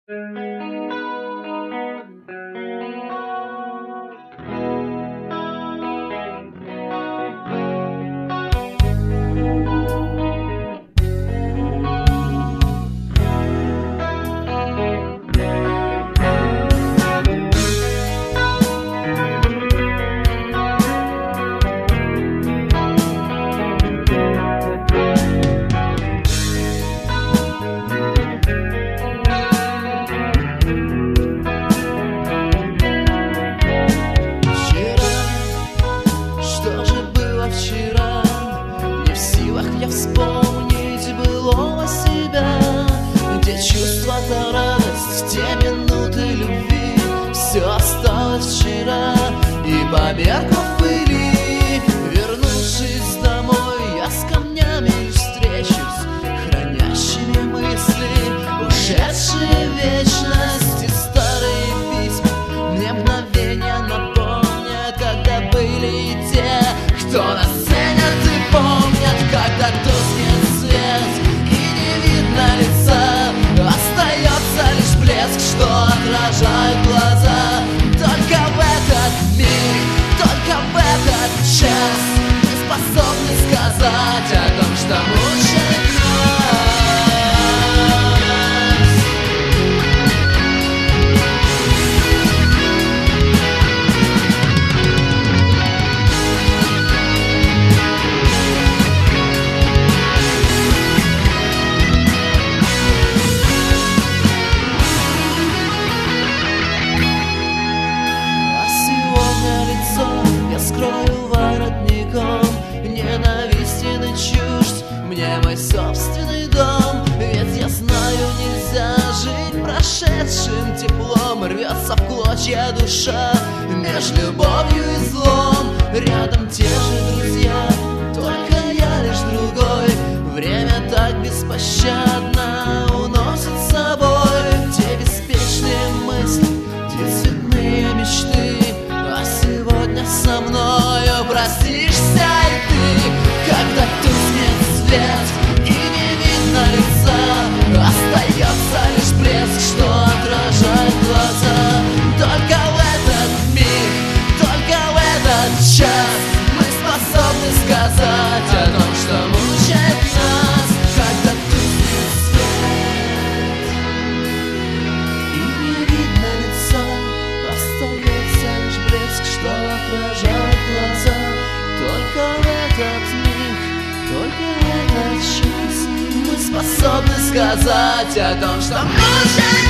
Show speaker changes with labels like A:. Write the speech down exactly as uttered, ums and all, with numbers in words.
A: Вспомнить былого себя, где чувства, та радость, те минуты любви. Все осталось вчера и померкло в пыли. Вернувшись домой, я с камнями лишь встречусь, хранящими мысли, ушедшие в вечность. И старые письма мне мгновения напомнят, когда были и те, кто нас ценят и помнят. Когда тускнет свет и не видно лица, остается лишь блеск, что отражают глаза. Только в этот миг, только в этот час мы способны сказать о том, что мучает нас. Скрою воротником ненавистен и чужд мне мой собственный дом. Ведь я знаю, нельзя жить прошедшим теплом. Рвется в клочья душа меж любовью и злом. Рядом те же друзья, только я лишь другой. Время так беспощадно уносит с собой те беспечные мысли, те цветные мечты. А сегодня со мною простишься и ты, когда тускнет свет и не видно лица, остается лишь блеск, что отражает глаза. Только в этот миг, только в этот час мы способны сказать о том, что мучает нас. Когда тускнет свет и не видно лица, остается лишь блеск, что отражает глаза. Только в этот миг, только в этот час мы способны сказать о том, что мучает.